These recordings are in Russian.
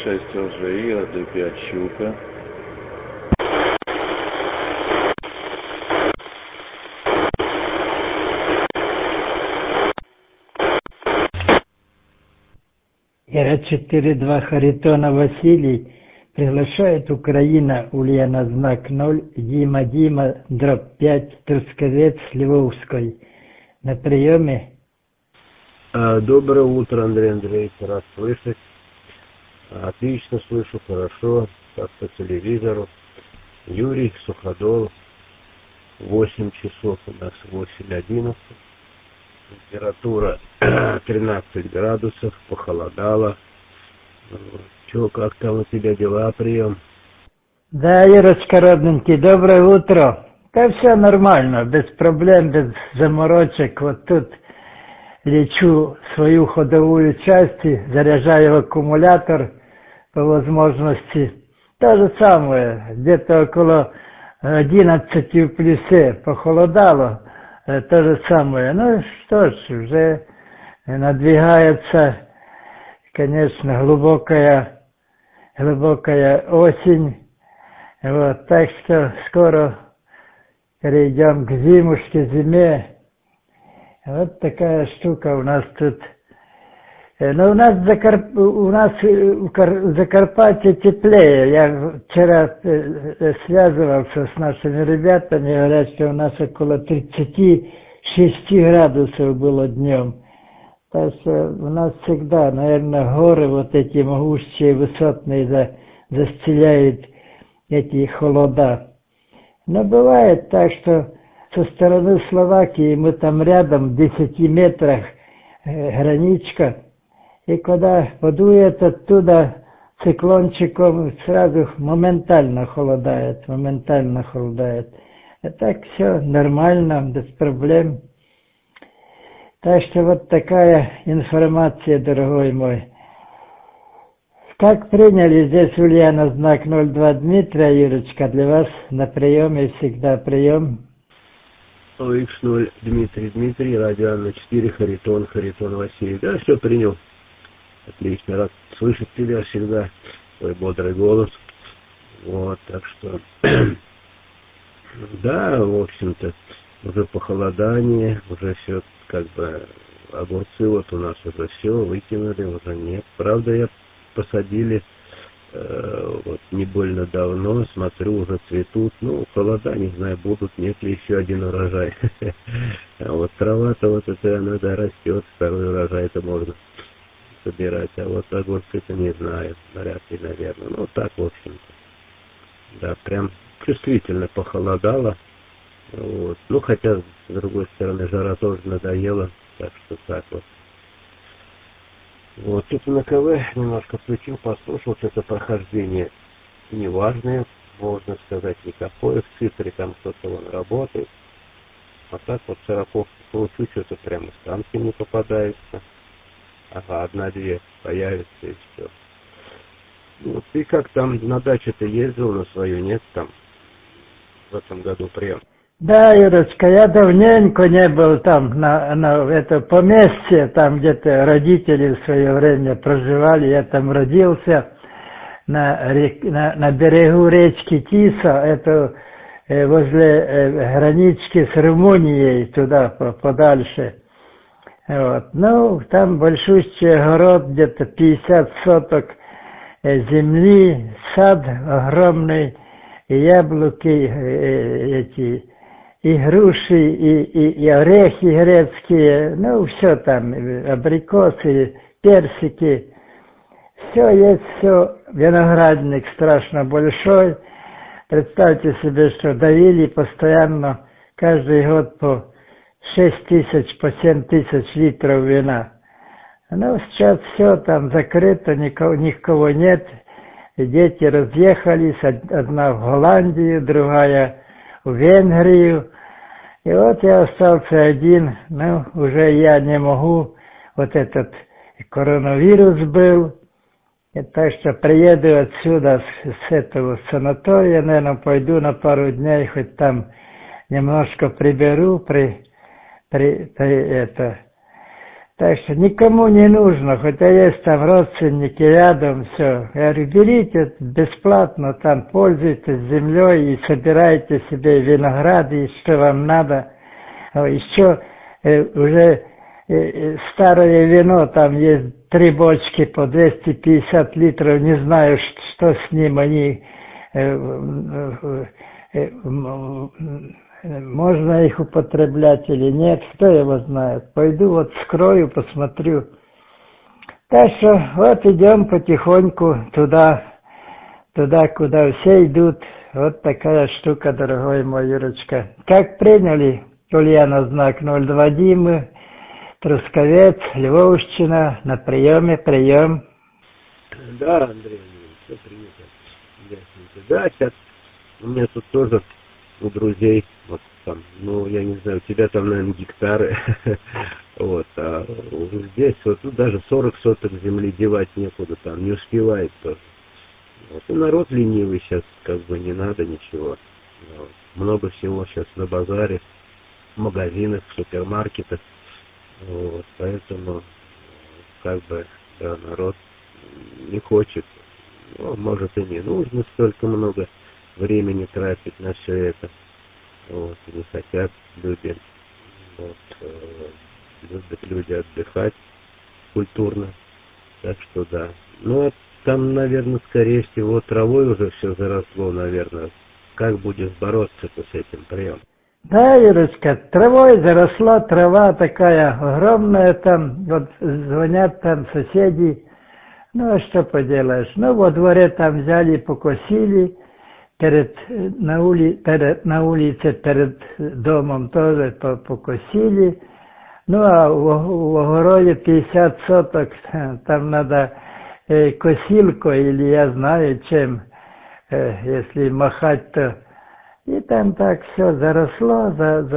6 ЛЖИ, 1,5 щука. Ира 4-2 Харитона Василий приглашает Украина, Ульяна знак 0, Дима дробь 5, Трусковец Львовской. На приеме. Доброе утро, Андрей Андреевич, рад слышать. Отлично слышу, хорошо, как по телевизору. Юрий, Суходол, 8 часов у нас, 8:11. Температура 13 градусов, похолодало. Чё, как там у тебя дела, прием? Да, Ирочка, родненький, доброе утро. Да все нормально, без проблем, без заморочек. Вот тут лечу свою ходовую часть, заряжаю аккумулятор по возможности. То же самое, где-то около 11 в плюсе похолодало, то же самое. Ну что ж, уже надвигается, конечно, глубокая осень. Вот, так что скоро перейдем к зиме. Вот такая штука у нас тут. Но у нас в Закарпатье теплее. Я вчера связывался с нашими ребятами, говорят, что у нас около 36 градусов было днем. Так что у нас всегда, наверное, горы вот эти могущие, высотные застеляют эти холода. Но бывает так, что со стороны Словакии мы там рядом, в 10 метрах граничка, и когда подует оттуда циклончиком, сразу моментально холодает. А так все нормально, без проблем. Так что вот такая информация, дорогой мой. Как приняли здесь Ульяна знак 02 Дмитрия, Юрочка, для вас на приеме всегда прием. X0 Дмитрий, радио Анна 4, Харитон Василий. Да, все принял. Отлично, рад слышать тебя всегда, твой бодрый голос. Вот, так что, да, в общем-то, уже похолодание, уже все как бы огурцы вот у нас уже все выкинули, уже нет. Правда, посадили вот не больно давно, смотрю, уже цветут. Ну, холода, не знаю, будут, нет ли еще один урожай. А вот трава-то вот это она, да, растет, второй урожай-то можно собирать, а вот огурцы-то не знаю, вряд ли, наверное. Ну, так, в общем-то. Да, прям чувствительно похолодало. Вот. Ну, хотя, с другой стороны, жара тоже надоела, так что так вот. Вот, тут на КВ немножко включил, послушал, что-то прохождение неважное, можно сказать, никакое, в цифре там что-то он работает. А так вот сороковки получу, что-то прямо станки не попадаются. Ага, одна-две появится и все. Вот, ты как там на даче-то ездил на свою, нет там в этом году прием? Да, Юрочка, я давненько не был там, на это поместье, там где-то родители в свое время проживали, я там родился, на берегу речки Тиса, это возле гранички с Румынией, туда подальше. Вот. Ну, там большущий огород, где-то 50 соток земли, сад огромный, и яблоки эти, и груши, и орехи грецкие, ну, все там, абрикосы, персики, все есть, все, виноградник страшно большой. Представьте себе, что давили постоянно, каждый год по 6 тысяч, по 7 тысяч литров вина. Ну, сейчас все там закрыто, никого нет. Дети разъехались, одна в Голландию, другая в Венгрию. И вот я остался один, ну, уже я не могу, вот этот коронавирус был. И так что приеду отсюда, с этого санатория, наверное, пойду на пару дней, хоть там немножко приберу, Так что никому не нужно, хотя есть там родственники рядом, все. Я говорю, берите бесплатно, там пользуйтесь землей и собирайте себе виноград, и что вам надо. Еще уже старое вино, там есть 3 бочки по 250 литров, не знаю, что с ним, они... можно их употреблять или нет, кто его знает. Пойду вот вскрою, посмотрю. Так что вот идем потихоньку туда, куда все идут. Вот такая штука, дорогой мой Юрочка. Как приняли, Ульяна, знак 02 Димы, Трусковец, Львовщина, на прием. Да, Андрей, все принято. Ясненько. Да, сейчас у меня тут тоже у друзей, вот там, ну, я не знаю, у тебя там, наверное, гектары, вот, а здесь вот тут даже 40 соток земли девать некуда, там, не успевает тоже. Вот, и народ ленивый сейчас, как бы, не надо ничего. Вот. Много всего сейчас на базаре, в магазинах, в супермаркетах, вот, поэтому, как бы, да, народ не хочет, ну, может и не нужно столько много времени тратить на все это, вот, не хотят люди, вот, любят люди отдыхать культурно, так что да. Ну, там, наверное, скорее всего, травой уже все заросло, наверное. Как будешь бороться-то с этим приемом? Да, Юрочка, травой заросла, трава такая огромная там, вот звонят там соседи, ну, а что поделаешь, ну, во дворе там взяли, покосили, на улице перед домом тоже покосили, ну, а в огороде 50 соток, там надо косилкой или я знаю чем, если махать, то и там так все заросло,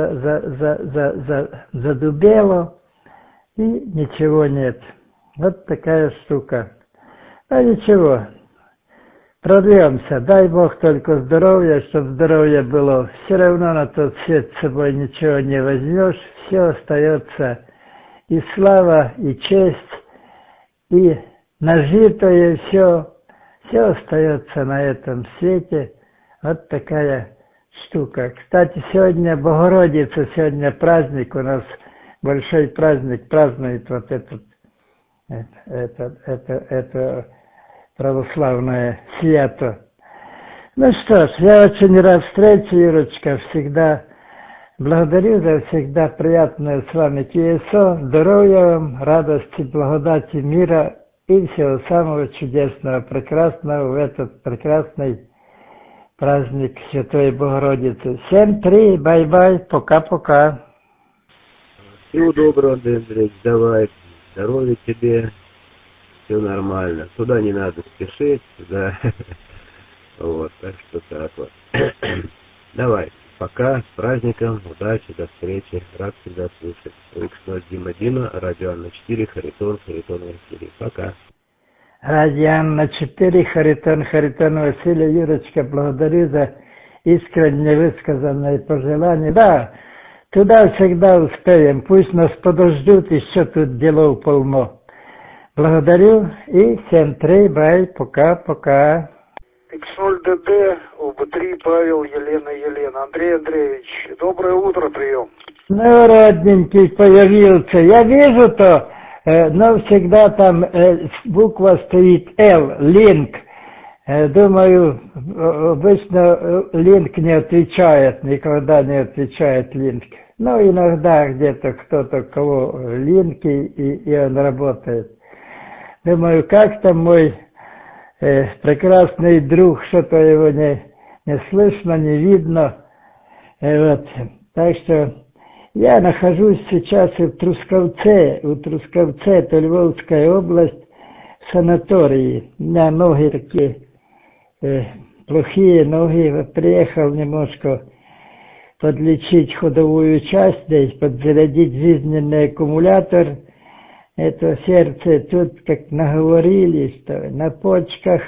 задубело, и ничего нет. Вот такая штука. А ничего, прорвемся. Дай Бог только здоровья, чтобы здоровье было. Все равно на тот свет с собой ничего не возьмешь, все остается. И слава, и честь, и нажитое все остается на этом свете. Вот такая штука. Кстати, сегодня Богородица, сегодня праздник, у нас большой праздник, празднует вот это православное свято. Ну что ж, я очень рад встрече, Юрочка, всегда благодарю за всегда приятное с вами ТСО, здоровья вам, радости, благодати, мира и всего самого чудесного, прекрасного в этот прекрасный праздник Святой Богородицы. Всем 3, бай-бай, пока-пока. Всего доброго, Андрей, давай, здоровья тебе, все нормально. Туда не надо спешить, да. Вот, так что так вот. Давай, пока, с праздником, удачи, до встречи, рад всегда слушать. Рыкснос Дима, радио Анна 4, Харитон Василий. Пока. Радио Анна 4, Харитон Василий. Юрочка, благодарю за искренне высказанные пожелания. Да, туда всегда успеем, пусть нас подождут, еще тут делов полно. Благодарю и всем 3, бай, пока-пока. X0ДД, ОБ3, Павел, Елена. Андрей Андреевич, доброе утро, прием. Ну, родненький появился. Я вижу то, но всегда там буква стоит L, линк. Думаю, обычно линк не отвечает, никогда не отвечает линк. Но иногда где-то кто-то, кого линки, и он работает. Думаю, как там мой прекрасный друг, что-то его не слышно, не видно. Вот. Так что я нахожусь сейчас в Трусковце, это Львовская область, в санатории. У меня ноги такие плохие ноги. Вот приехал немножко подлечить ходовую часть здесь, подзарядить жизненный аккумулятор. Это сердце тут, как наговорили, что на почках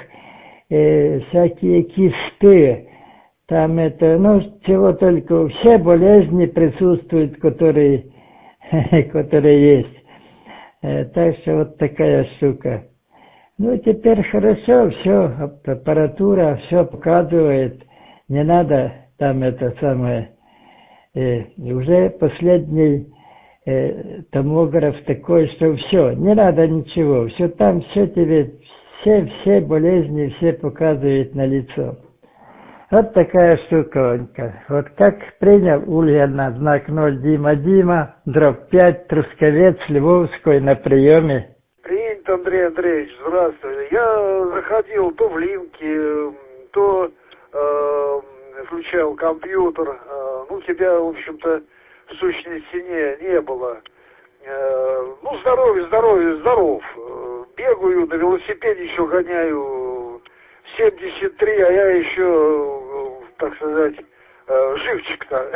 всякие кисты. Там это, ну, чего только, все болезни присутствуют, которые есть. Так что вот такая штука. Ну, теперь хорошо, все, аппаратура, все показывает. Не надо там это самое. Уже последний томограф такой, что все, не надо ничего. Все там, все тебе, все болезни, все показывает на лицо. Вот такая штука, Ванька. Вот как принял Ульяна знак 0 Дима, дробь 5, Трусковец, Львовской на приеме. Принят, Андрей Андреевич, здравствуйте. Я заходил то в линки, то включал компьютер. Ну, тебя, в общем-то, в сущности не было. Ну, здоров. Бегаю, на велосипеде еще гоняю 73, а я еще, так сказать, живчик-то.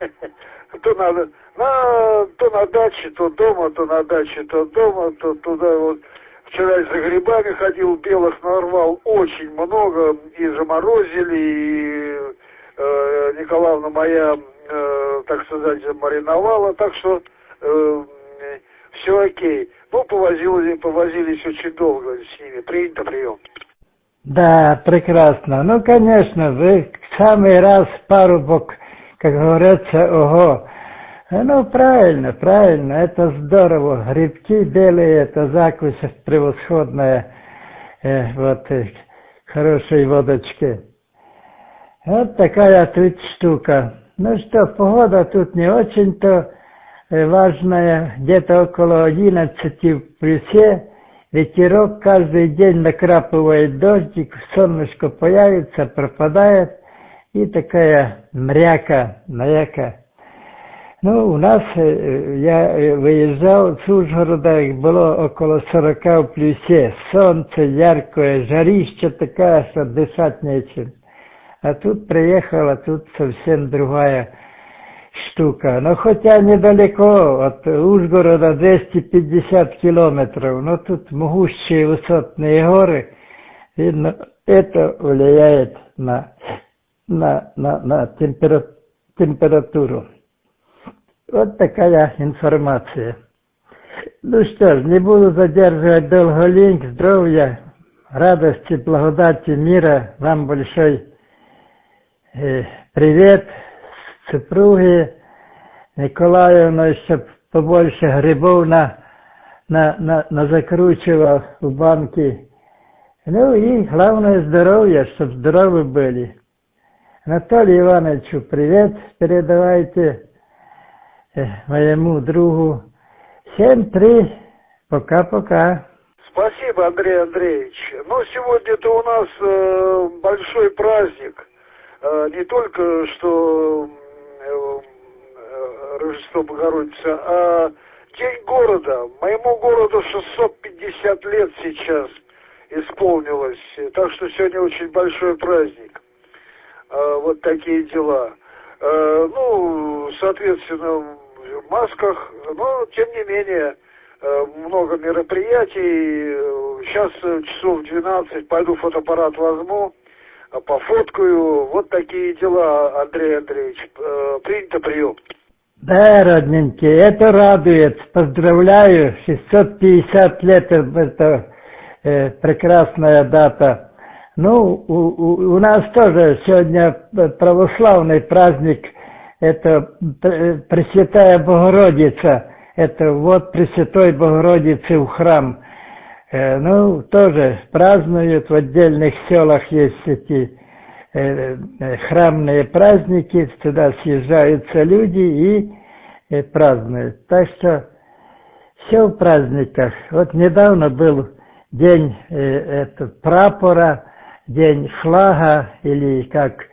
То на даче, то дома, то на даче, то дома, то туда вот. Вчера за грибами ходил, белых нарвал очень много, и заморозили, и Николаевна моя, так сказать, замариновала, так что все окей. Ну, повозились очень долго с ними. Принято, прием. Да, прекрасно. Ну, конечно, вы в самый раз парубок, как говорится, ого. Ну, правильно, это здорово. Грибки белые, это закусь превосходная, хорошей водочки. Вот такая тут штука. Ну что, погода тут не очень-то важная, где-то около 11 в плюсе. Ветерок каждый день накрапывает дождик, солнышко появится, пропадает, и такая мряка. Ну, у нас, я выезжал с Ужгорода, было около 40 в плюсе, солнце яркое, жарища такая, что дышать нечем. А тут приехала, тут совсем другая штука. Но хотя недалеко, от Ужгорода 250 километров, но тут могущие высотные горы, видно, это влияет на температуру. Вот такая информация. Ну что ж, не буду задерживать долго линк, здоровья, радости, благодати, мира. Вам большой привет, супруги Николаевна, чтоб побольше грибов закручивал в банки. Ну и главное здоровье, чтоб здоровы были. Анатолию Ивановичу привет передавайте, моему другу. 7-3. Пока-пока. Спасибо, Андрей Андреевич. Ну, сегодня-то у нас большой праздник. Не только что Рождество Богородицы, а День города. Моему городу 650 лет сейчас исполнилось. Так что сегодня очень большой праздник. Вот такие дела. Ну, соответственно, в масках, но тем не менее много мероприятий. Сейчас часов 12 пойду фотоаппарат возьму, пофоткаю. Вот такие дела, Андрей Андреевич. Принято, прием. Да, родненький, это радует. Поздравляю, 650 лет, это прекрасная дата. Ну, у нас тоже сегодня православный праздник, это Пресвятая Богородица, это вот Пресвятой Богородицы в храм. Ну, тоже празднуют, в отдельных селах есть эти храмные праздники, сюда съезжаются люди и празднуют. Так что все в праздниках. Вот недавно был день прапора, день флага, или как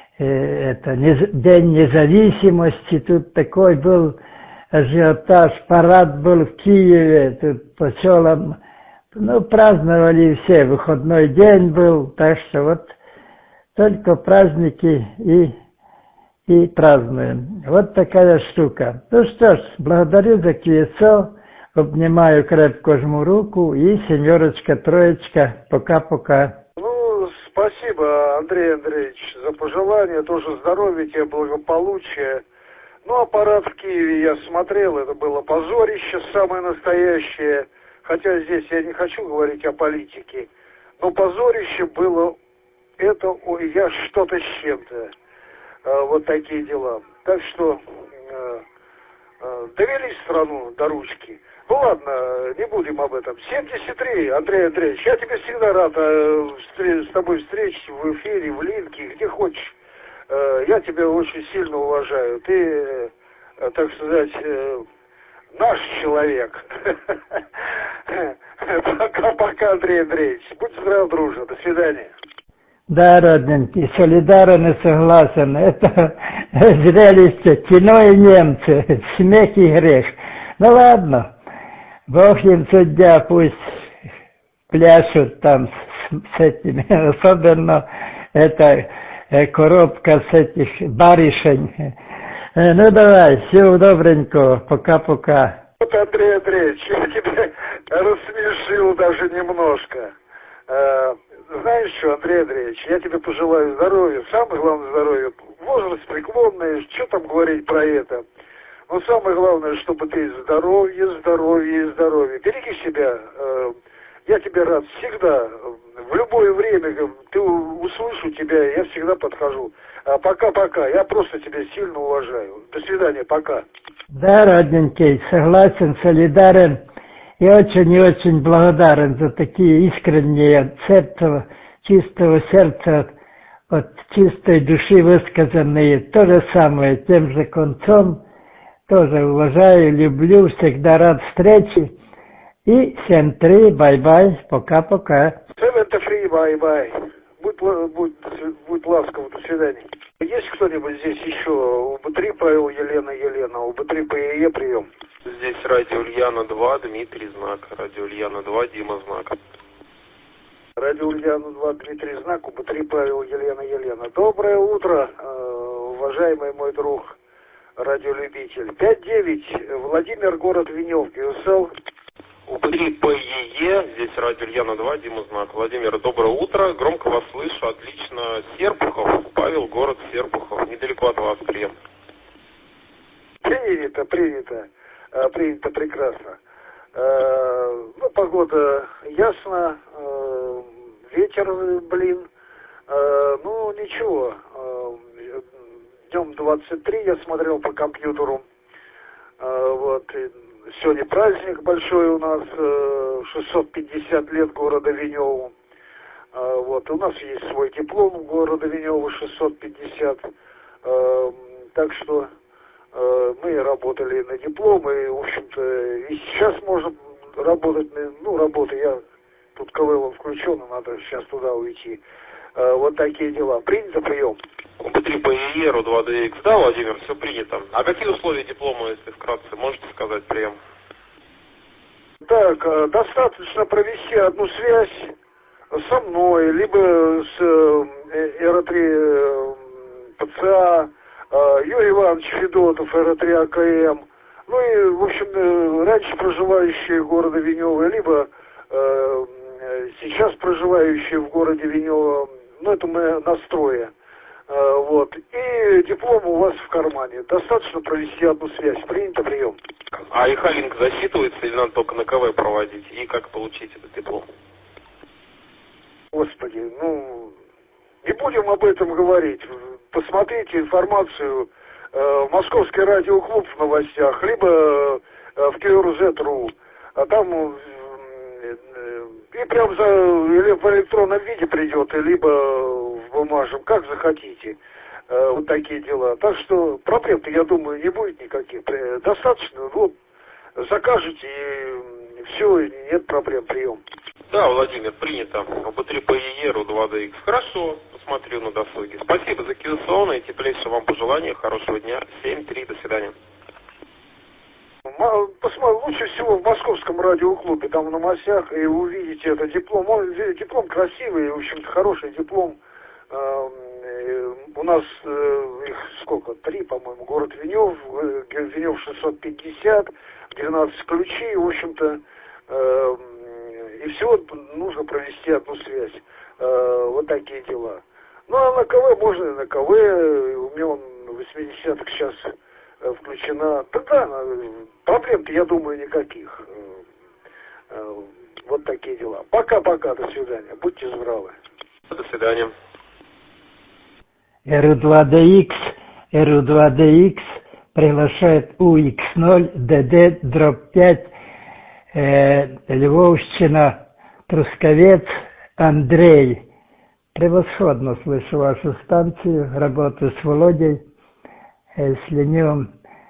День независимости. Тут такой был ажиотаж, парад был в Киеве, тут по селам, ну, праздновали все, выходной день был, так что вот только праздники и празднуем. Вот такая штука. Ну что ж, благодарю за QSO, обнимаю, крепко жму руку, и 7, 3, пока-пока. Ну, спасибо, Андрей Андреевич, за пожелания, тоже здоровья тебе, благополучия. Ну, а парад в Киеве я смотрел, это было позорище самое настоящее. Хотя здесь я не хочу говорить о политике. Но позорище было, это, ой, я что-то с чем-то. Вот такие дела. Так что довели страну до ручки. Ну ладно, не будем об этом. 73, Андрей Андреевич, я тебе всегда рад с тобой встретить в эфире, в линке, где хочешь. Я тебя очень сильно уважаю. Ты, так сказать, наш человек. Пока-пока, Андрей Андреевич. Будь здоров, дружа. До свидания. Да, родненький, солидарен и согласен. Это зрелище, кино и немцы, смех и грех. Ну ладно, Бог им судья, пусть пляшут там с этими, особенно эта коробка с этих барышень. Ну давай, всего добренького, пока-пока. Вот, Андрей Андреевич, я тебя рассмешил даже немножко. Знаешь что, Андрей Андреевич, я тебе пожелаю здоровья, самое главное здоровье. Возраст преклонный, что там говорить про это. Но самое главное, чтобы ты здоровье. Береги себя. Я тебе рад всегда. В любое время ты услышу тебя, я всегда подхожу. Пока-пока. Я просто тебя сильно уважаю. До свидания, пока. Да, родненький, согласен, солидарен и очень благодарен за такие искренние, чистого сердца, от чистой души высказанные. То же самое, тем же концом. Тоже уважаю, люблю, всегда рад встрече. И 7-3, бай-бай, пока-пока. 7-3, бай-бай. Будь ласков, до свидания. Есть кто-нибудь здесь еще? УБ-3 Павел, Елена, УБ-3 ПЕЕ, прием. Здесь радио Ульяна 2, Дмитрий Знак. Радио Ульяна 2, Дима Знак. Радио Ульяна 2, Дмитрий Знак, УБ-3 Павел, Елена. Доброе утро, уважаемый мой друг, радиолюбитель. 5-9, Владимир, город Веневки, УСЛ. УБ-3 ПЕЕ, здесь радио Ульяна 2, Дима Знак. Владимир, доброе утро, громко вас слышу, отлично. Серпухов, Павел, город Серпухов, недалеко от вас, прием. Принято, прекрасно. Ну, погода ясно, ветер, ну, ничего. Днем 23 я смотрел по компьютеру. Вот, сегодня праздник большой у нас, 650 лет города Веневу. Вот, у нас есть свой диплом города Венева 650. Так что мы работали на диплом, и, в общем-то, и сейчас можно работать, я тут КВЛ включен, надо сейчас туда уйти. Вот такие дела. Принято, прием. УБ-3 ПЕЕ, РУ-2ДХ, да, Владимир, все принято. А какие условия диплома, если вкратце, можете сказать, прием? Так, достаточно провести одну связь со мной, либо с РО-3 ПЦА, Юрий Иванович Федотов, РО-3 АКМ, ну и, в общем, раньше проживающие в городе Венево, либо сейчас проживающие в городе Венево, ну это мы настрое. Вот. И диплом у вас в кармане. Достаточно провести одну связь. Принято, прием. А ИХ-линк засчитывается или надо только на КВ проводить? И как получить этот диплом? Господи, не будем об этом говорить. Посмотрите информацию в Московский радиоклуб в новостях, либо в КРЗ.ру. А там и прям или в электронном виде придет, либо в бумажном, как захотите. Вот такие дела. Так что проблем-то, я думаю, не будет никаких. Достаточно, закажете, и все, нет проблем, прием. Да, Владимир, принято. УБ-3 ПЕЕ, РУ-2ДХ. Хорошо, посмотрю на досуге. Спасибо за кивационные, теплейшие вам пожелания, хорошего дня. 7-3, до свидания. Лучше всего в Московском радиоклубе, там в новостях, и увидите этот диплом. Диплом красивый, в общем-то, хороший диплом. У нас их сколько? 3, по-моему, город Венев, Венев 650, 12 ключей, в общем-то, и всего нужно провести одну связь. Вот такие дела. Ну, а на КВ можно и на КВ, у меня он 80-х сейчас включена. Да, проблем-то, я думаю, никаких. Вот такие дела. Пока-пока, до свидания. Будьте здравы. До свидания. RU2DX приглашает UX0DD-5 Львовщина, Трусковец, Андрей. Превосходно слышу вашу станцию, работаю с Володей, слиню.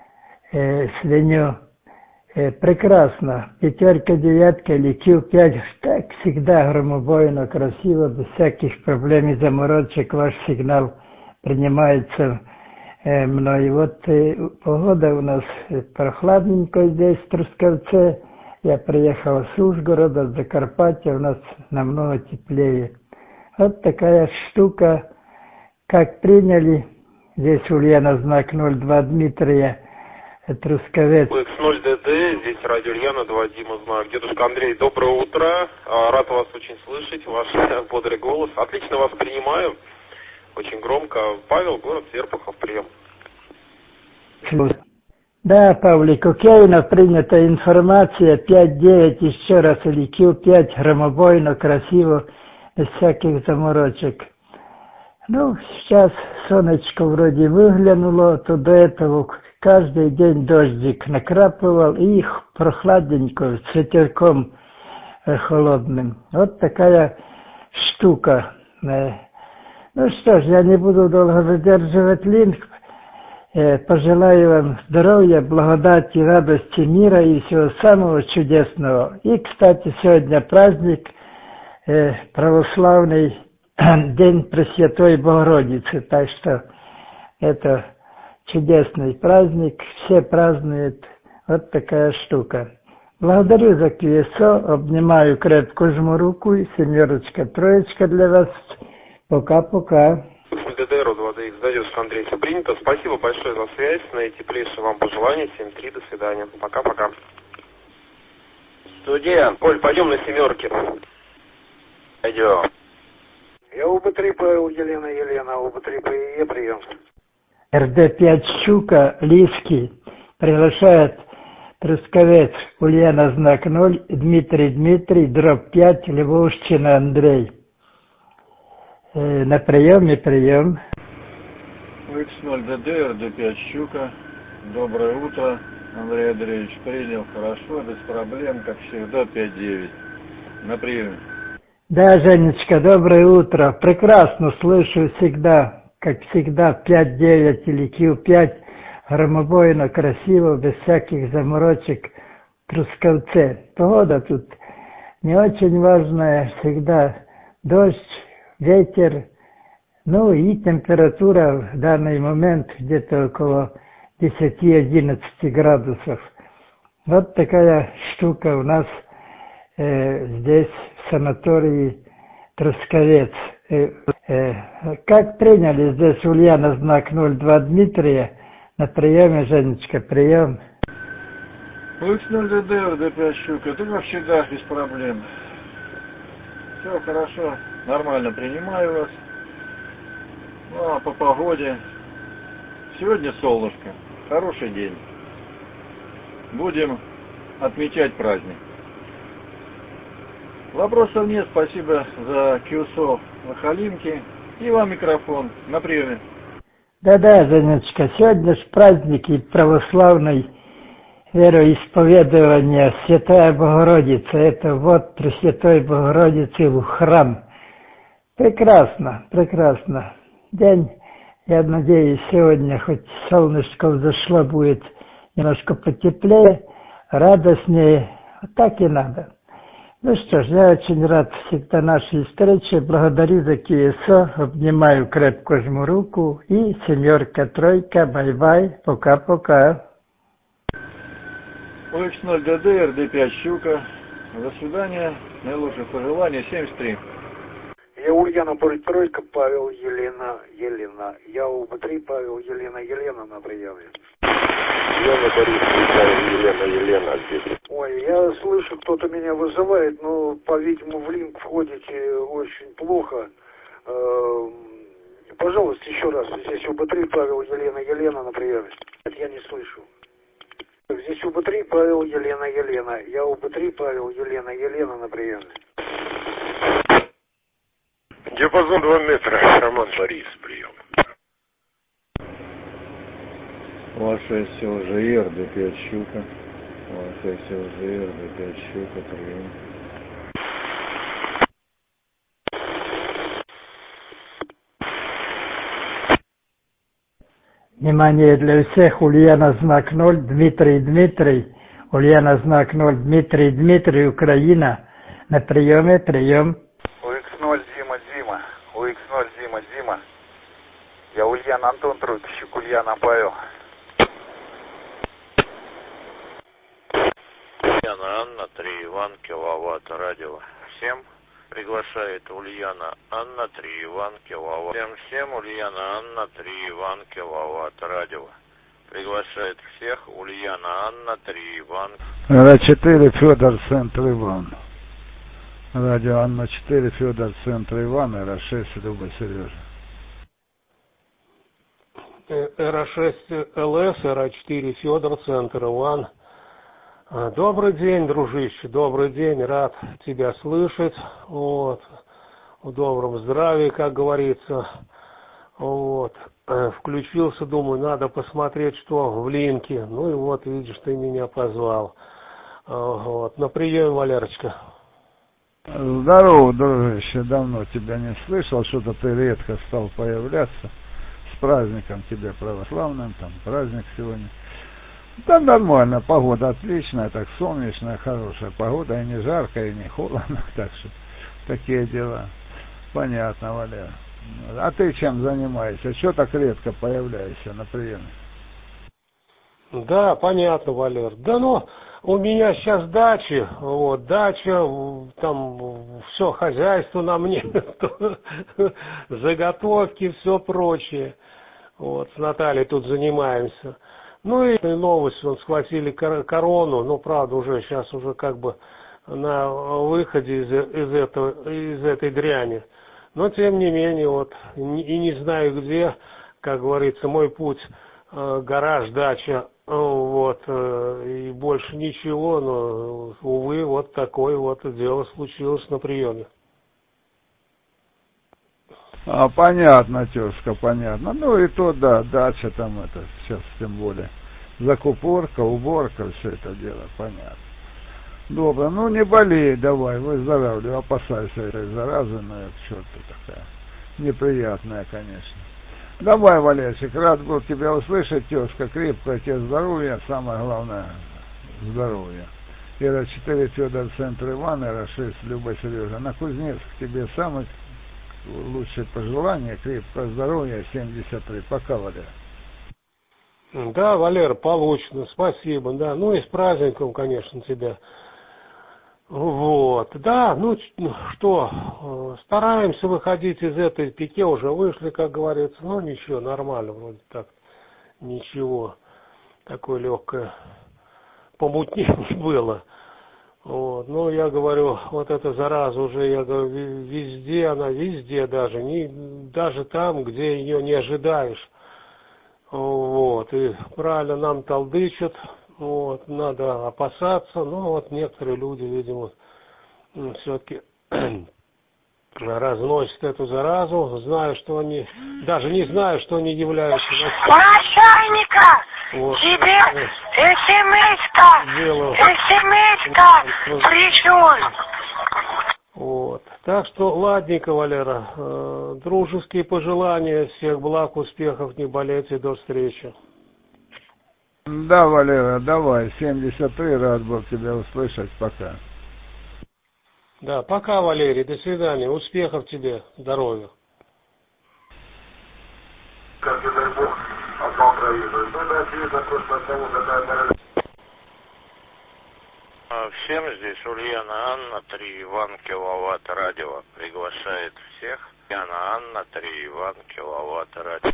Прекрасно. Пятерка, девятка или Q5, так всегда громобойно, красиво, без всяких проблем и заморочек. Ваш сигнал принимается мной. Вот погода у нас прохладненько здесь, в Трусковце. Я приехал с Ужгорода, с Закарпатья, у нас намного теплее. Вот такая штука, как приняли. Здесь Ульяна, знак 02 Дмитрия, Трусковец. UX0DD, здесь радио Ульяна, 2 Дима, знак. Дедушка Андрей, доброе утро. Рад вас очень слышать, ваш бодрый голос. Отлично вас принимаю, очень громко. Павел, город Серпухов, прием. Да, Павлик, Кукеевна, принята информация, 5-9 еще раз, или Q5, громобойно, красиво, без всяких заморочек. Ну, сейчас солнышко вроде выглянуло, то до этого каждый день дождик накрапывал, и их прохладненько, с ветерком холодным. Вот такая штука. Ну что ж, я не буду долго задерживать линк. Пожелаю вам здоровья, благодати, радости, мира и всего самого чудесного. И, кстати, сегодня праздник православный, День Пресвятой Богородицы. Так что это чудесный праздник, все празднуют. Вот такая штука. Благодарю за QSO, обнимаю, крепко жму руку, и 7, 3 для вас. Пока-пока. ДДР, 2DX, дедушка Андрей, все принято. Спасибо большое за связь, наитеплейшие вам пожелания. 7-3, до свидания. Пока-пока. Студент. Коль, пойдем на 7. Пойдем. Я УБ3 Павел, Елена, УБ3 ПЕ, прием. РД-5 Щука, Лиски, приглашает Трусковец, Ульяна, знак 0, Дмитрий, дробь 5, Львовщина, Андрей. На прием. UX0DD, RD5 Щука. Доброе утро. Андрей Андреевич принял хорошо, без проблем, как всегда, 5-9. На приеме. Да, Женечка, доброе утро. Прекрасно слышу всегда, как всегда, 5-9 или Q5, громобойно, красиво, без всяких заморочек, в Трусковце. Погода тут не очень важная, всегда дождь, ветер, ну и температура в данный момент где-то около 10-11 градусов. Вот такая штука у нас здесь, в санатории Трусковец. Как приняли здесь Ульяна, знак 02 Дмитрия, на приеме, Женечка, прием. UX0DD, RD5 Щука, это как всегда, без проблем. Все хорошо, нормально принимаю вас. Ну а по погоде, сегодня солнышко, хороший день. Будем отмечать праздник. Вопросов нет, спасибо за QSO на Халимке. И вам микрофон, на приеме. Да-да, Женечка, сегодня ж праздник и православный вероисповедования Святая Богородица. Это вот Пресвятой Богородицы в храм. Прекрасно, прекрасно. День, я надеюсь, сегодня хоть солнышко взошло, будет немножко потеплее, радостнее. Вот так и надо. Ну что ж, я очень рад всегда нашей встрече. Благодарю за QSO, обнимаю, крепко жму руку. И 7, 3, бай-бай, пока-пока. UX0DD, RD5 Щука. До свидания, наилучших пожеланий, 73. Я Ульяна, Борис, 3, Павел, Елена. Я УБ3 Павел, Елена на приеме. Елена, Борис, Елена здесь. Ой, я слышу, кто-то меня вызывает, но, по-видимому, в линк входите очень плохо. Пожалуйста, еще раз. Здесь УБ-3, Павел, Елена на приеме. Нет, я не слышу. Здесь УБ-3, Павел, Елена. Я УБ-3, Павел, Елена на приеме. Диапазон 2 метра. Роман Борис, прием. УА-6 ЛЖР, Д5 Щука. УА-6 ЛЖР, Д5 Щука, прием. Внимание для всех, Ульяна знак 0, Дмитрий, Ульяна знак 0, Дмитрий, Украина, на приеме, прием. УХ0, Дима, УХ0, Дима, я Ульяна Антон, трубщик, Ульяна Павел. Ульяна Анна, 3 Иван, киловатт, радио. Всем приглашает Ульяна Анна, 3 Иван, киловатт. Всем Ульяна Анна, 3 Иван, киловатт, радио. Приглашает всех Ульяна Анна, 3 Иван. Ра-4, Федор, центр Иван. Радио Анна 4, Федор, центр Иван, Ра-6, Люба, Сережа. Ра-6 ЛС, Ра-4 Федор, центр Иван. Добрый день, дружище, добрый день, рад тебя слышать, вот, в добром здравии, как говорится, вот, включился, думаю, надо посмотреть, что в линке, ну и вот, видишь, ты меня позвал, вот, на прием, Валерочка. Здорово, дружище, давно тебя не слышал, что-то ты редко стал появляться, с праздником тебе православным, там, праздник сегодня. Да нормально, погода отличная, так солнечная, хорошая погода, и не жарко, и не холодно, так что такие дела. Понятно, Валер. А ты чем занимаешься? Что так редко появляешься на приеме? Да, понятно, Валер. Да ну, у меня сейчас дача, вот, дача, там все хозяйство на мне, заготовки, все прочее. Вот, с Натальей тут занимаемся. Ну и новость, схватили корону, ну правда уже сейчас уже как бы на выходе из этой дряни. Но тем не менее вот и не знаю где, как говорится, мой путь гараж, дача, вот, и больше ничего, но увы, вот такое вот дело случилось на приеме. Понятно, тезка, понятно. Ну и то, да, дача там это, сейчас тем более. Закупорка, уборка, все это дело, понятно. Добро, ну не болей давай, выздоравливай, опасайся этой заразы, но это черт такая неприятная, конечно. Давай, Валерчик, рад был тебя услышать, тезка, крепкое тебе здоровья, самое главное, здоровье. Ра-4, Федор, центр Иван, Ра-6, Люба, Сережа. На Кузнецк тебе самых лучшие пожелания, крепкого здоровья, 73. Пока, Валер. Да, Валер, получено, спасибо, да. Ну и с праздником, конечно, тебя. Вот, да, ну что, стараемся выходить из этой пике, уже вышли, как говорится, ну ничего, нормально, вроде так, ничего, такое легкое помутнение было. Вот, но я говорю, вот эта зараза уже, я говорю, везде, она везде даже, даже там, где ее не ожидаешь. Вот, и правильно нам толдычат, вот, надо опасаться, но вот некоторые люди, видимо, все-таки разносят эту заразу, зная, что они, даже не зная, что они являются... Начальника! Вот. Тебе смс-ка пришло. Вот. Так что, ладненько, Валера, дружеские пожелания, всех благ, успехов, не болеть и до встречи. Да, Валера, давай, 73, рад был тебя услышать, пока. Да, пока, Валерий, до свидания, успехов тебе, здоровья. Как это Бог отдал проезжу. Это очевидно просто от того, какая... Всем здесь Ульяна Анна, 3 Иван, киловатт, радио. Приглашает всех. Ульяна Анна, 3 Иван, киловатт, радио.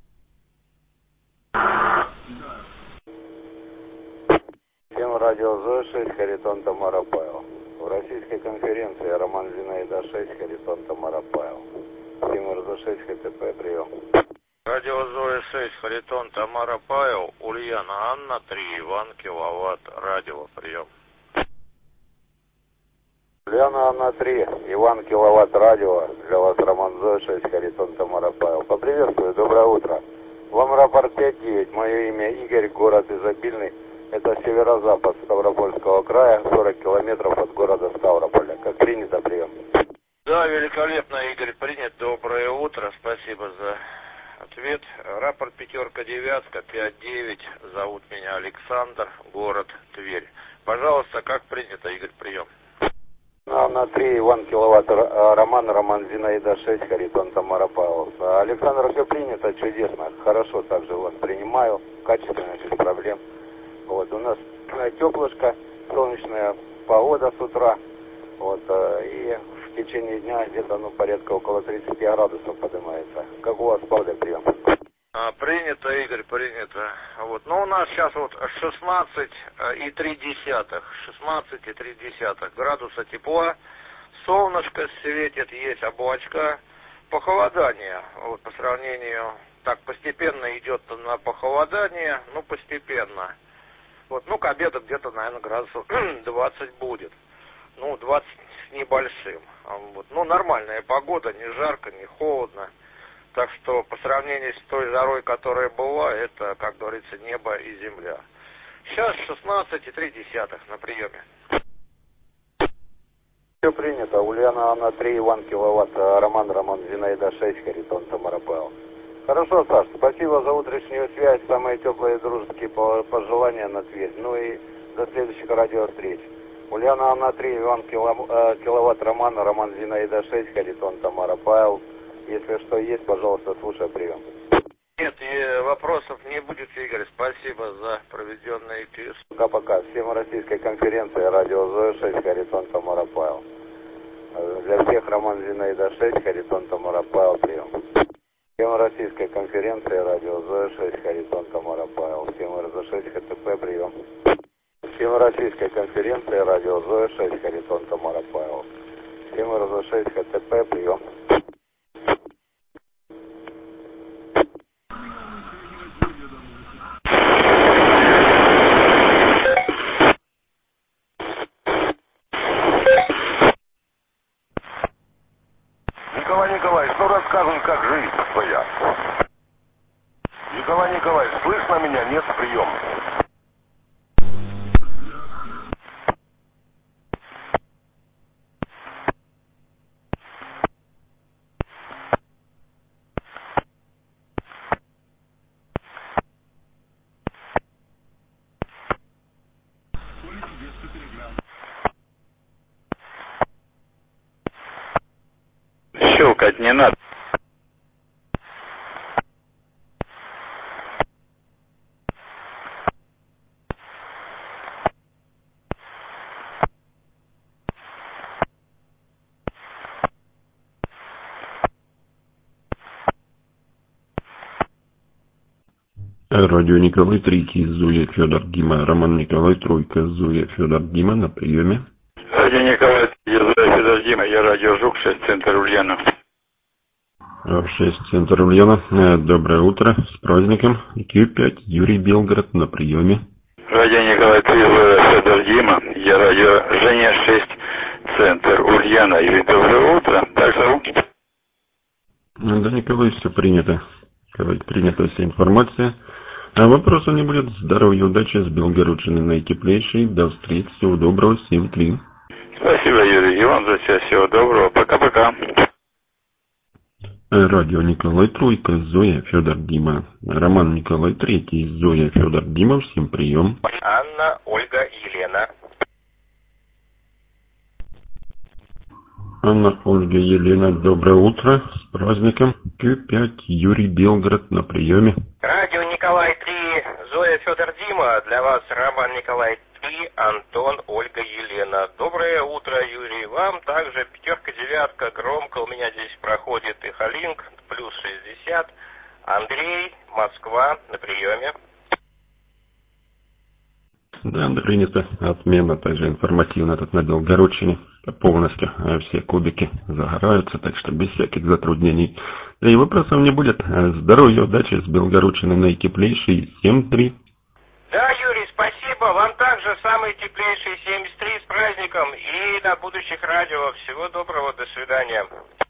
Всем радио ЗО-6, Харитон, Тамара, Павел. В российской конференции Роман Зинаида 6, Харитон, Тамара, Павел. 7РЗ-6 ХТП, прием. Радио Зоя-6, Харитон, Тамара, Павел, Ульяна, Анна, 3, Иван, Киловатт, радио, прием. Ульяна, Анна, 3, Иван, Киловатт, радио, для вас Роман Зоя-6, Харитон, Тамара, Павел. Поприветствую, доброе утро. Вам рапорт 5-9, мое имя Игорь, город Изобильный. Это северо-запад Ставропольского края, 40 километров от города Ставрополя. Как принято, прием. Да, великолепно, Игорь, принят. Доброе утро, спасибо за ответ. Рапорт 5-9, 5-9, зовут меня Александр, город Тверь. Пожалуйста, как принято, Игорь, прием. На 3, Иван, Киловатт, Роман Зинаида 6, Харитон, Тамара, Павел. Александр, все принято, чудесно, хорошо, также вас принимаю, качественно, без проблем. Вот, у нас теплышко, солнечная погода с утра, вот, и в течение дня где-то, порядка около 30 градусов поднимается. Как у вас погода, прием? Принято, Игорь, принято. Вот. Но у нас сейчас вот 16,3 градуса тепла, солнышко светит, есть облачка, похолодание. Вот по сравнению, так постепенно идет на похолодание, постепенно. Вот, к обеду где-то, наверное, градусов 20 будет. 20 с небольшим. Вот. Нормальная погода, не жарко, не холодно. Так что по сравнению с той жарой, которая была, это, как говорится, небо и земля. Сейчас 16,3 на приеме. Все принято. Ульяна, Анна, 3, Иван, Киловатт, Роман Зинаида 6, Харитон, Тамара, Павел. Хорошо, Саш, спасибо за утреннюю связь, самые теплые дружеские пожелания на Тверь. И до следующих радиовстреч. Ульяна, Анна, 3, Иван, Киловатт, Роман Зинаида 6, Харитон, Тамара, Павел. Если что есть, пожалуйста, слушай, прием. Нет, вопросов не будет, Игорь. Спасибо за проведенный эфир. Пока-пока. Всем российской конференции радио Зоя-6, Харитон, Тамара, Павел. Для всех Роман Зинаида 6, Харитон, Тамара, Павел, прием. Всем российской конференции радио Зоя-6, Харитон, Тамара, Павел. Всем РЗ-6, ХТП, прием. Всем российской конференции радио Зоя-6, Харитон, Тамара, Павел. Всем РЗ-6, ХТП, прием. Николай, что расскажем, как жизнь твоя? Николай, слышно меня? Нет, прием. Щелкать не надо. Радио Николай, 3, Зоя, Федор, Дима, Роман Николай, 3, Зоя, Федор, Дима, на приеме. Радио Николай, Зоя, Федор, Дима, я радио Жук, 6, центр Ульяна. 6, центр Ульяна. Доброе утро, с праздником. Q5, Юрий, Белгород, на приеме. Радио Николай, 3, Зоя, Федор, Дима, я радио Женя, 6, центр Ульяна. Юрий, доброе утро. Так зовут? Да, Николай, все принято. Принята вся информация. А вопросов не будет. Здоровья, удачи, с Белгородчины наитеплейшей. До встречи, всего доброго, 7-3. Спасибо, Юрий. И вам за все всего доброго. Пока-пока. Радио Николай, 3, Зоя, Федор, Дима. Роман Николай, 3, Зоя, Федор, Дима. Всем прием. Анна, Ольга, Елена. Анна, Ольга, Елена, доброе утро, с праздником. Q5, Юрий, Белгород, на приеме. Радио Николай 3, Зоя, Федор, Дима. Для вас Роман Николай 3, Антон, Ольга, Елена. Доброе утро, Юрий. Вам также 5-9, громко. У меня здесь проходит и Халинг, плюс 60. Андрей, Москва, на приеме. Да, принято отмена, также информативно тут на Белгородчине полностью все кубики загораются, так что без всяких затруднений. Да и вопросов не будет. Здоровья, удачи с Белгородчины наитеплейший 7-3. Да, Юрий, спасибо. Вам также самый теплейший 73 с праздником и до будущих радио. Всего доброго, до свидания.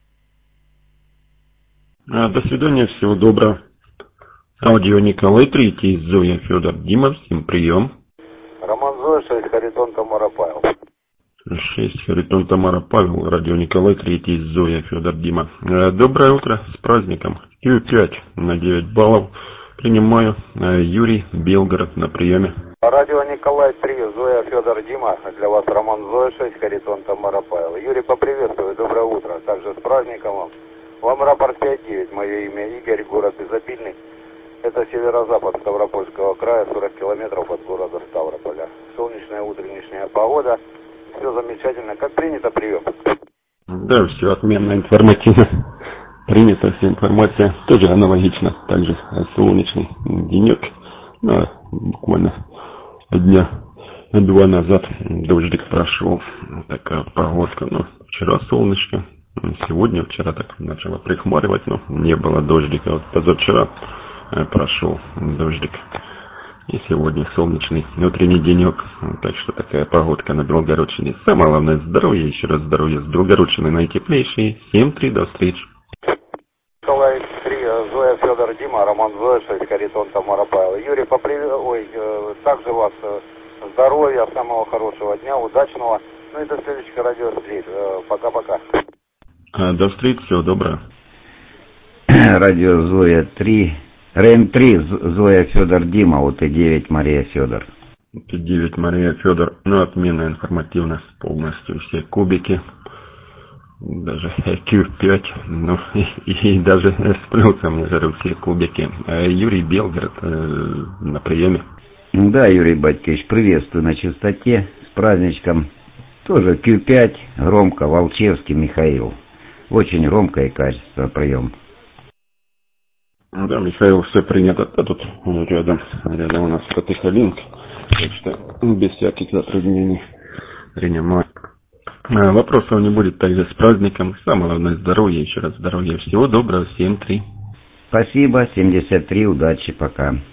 До свидания, всего доброго. Аудио Николай, 3, Зоя, Федор, Дима, всем прием. Роман Зоя, 6, Харитон, Тамара, Павел. 6, Харитон, Тамара, Павел, радио Николай, 3, Зоя, Федор, Дима. Доброе утро, с праздником. Q5 на 9 баллов. Принимаю. Юрий, Белгород, на приеме. Радио Николай, 3, Зоя, Федор, Дима. Для вас Роман Зоя, 6, Харитон, Тамара, Павел. Юрий, поприветствую, доброе утро. Также с праздником вам. Вам рапорт 5-9, мое имя Игорь, город Изобильный. Это северо-запад Ставропольского края, 40 километров от города Ставрополя. Солнечная утренняя погода. Все замечательно. Как принято прием? Да, все отменно, информативно. Принята вся информация. Тоже аналогично. Также солнечный денек. Ну, буквально дня 2 назад дождик прошел. Такая погодка. Ну, вчера солнышко. Сегодня, вчера так начало прихмаривать, но не было дождика. Вот позавчера прошел дождик. И сегодня солнечный утренний денек. Так что такая погодка на Белгородчине. Самое главное здоровье. Еще раз здоровье с Белгородчиной наитеплейшей. 7-3, до встречи. Николай 3, Зоя, Федор, Дима, Роман Зоя, 6, Харитон, Тамара, Павел. Юрий, также вас здоровья, самого хорошего дня, удачного. Ну и до следующих радиовстреч. Пока-пока. До встречи, всего доброго. Радио Зоя 3. РМ3, Зоя, Федор, Дима, УТ9, Мария, Федор. УТ9, Мария, Федор. Ну, отмена информативно полностью. Все кубики. Даже Q5. Ну, и даже с плюсом, я говорю, все кубики. Юрий, Белгород, на приеме. Да, Юрий Батькович, приветствую на частоте. С праздничком. Тоже Q5, громко, Волчевский, Михаил. Очень громко и качественно прием. Да, Михаил, все принято. А тут рядом у нас Катыхалинг. Так что без всяких затруднений принимаю. Вопросов не будет, также с праздником. Самое главное здоровья, еще раз здоровья. Всего доброго, 7-3. Спасибо, 73, удачи, пока.